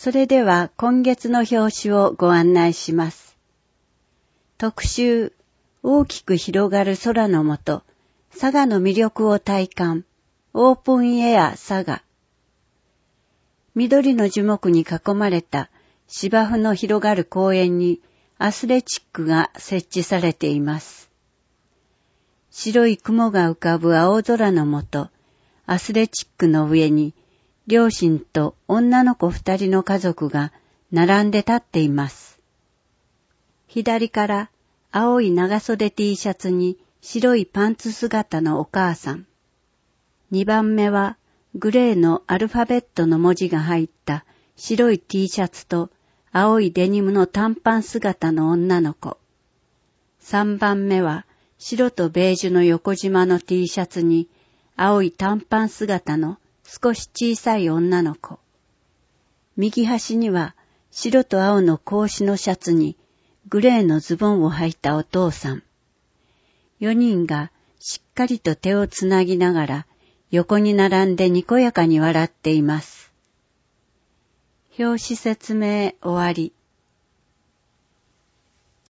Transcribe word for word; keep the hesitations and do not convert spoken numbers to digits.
それでは今月の表紙をご案内します。特集、大きく広がる空の下、佐賀の魅力を体感、オープンエア佐賀。緑の樹木に囲まれた芝生の広がる公園にアスレチックが設置されています。白い雲が浮かぶ青空の下、アスレチックの上に両親と女の子二人の家族が並んで立っています。左から青い長袖 T シャツに白いパンツ姿のお母さん。二番目はグレーのアルファベットの文字が入った白い T シャツと青いデニムの短パン姿の女の子。三番目は白とベージュの横縞の T シャツに青い短パン姿の少し小さい女の子。右端には白と青の格子のシャツにグレーのズボンを履いたお父さん。四人がしっかりと手をつなぎながら横に並んでにこやかに笑っています。表紙説明終わり。